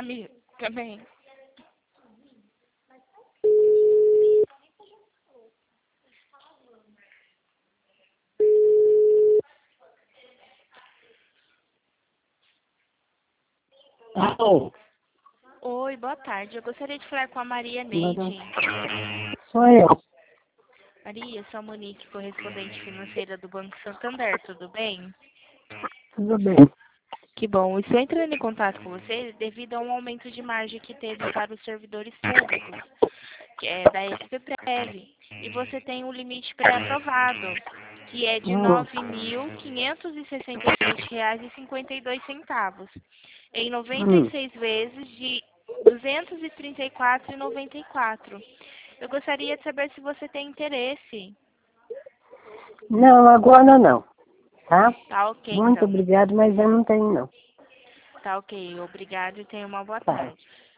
Amigo, também. Alô? Oi, boa tarde. Eu gostaria de falar com a Maria Neide. Sou eu. Maria, sou a Monique, correspondente financeira do Banco Santander, tudo bem? Tudo bem. Que bom. Estou entrando em contato com você devido a um aumento de margem que teve para os servidores públicos, que é da SPPrev. E você tem um limite pré-aprovado, que é de R$ 9.567,52, em 96 vezes de R$ 234,94. Eu gostaria de saber se você tem interesse. Não, agora não. Tá? Tá ok, Muito então. obrigado, mas eu não tenho não. Tá ok. Obrigada e tenha uma boa Tá. tarde.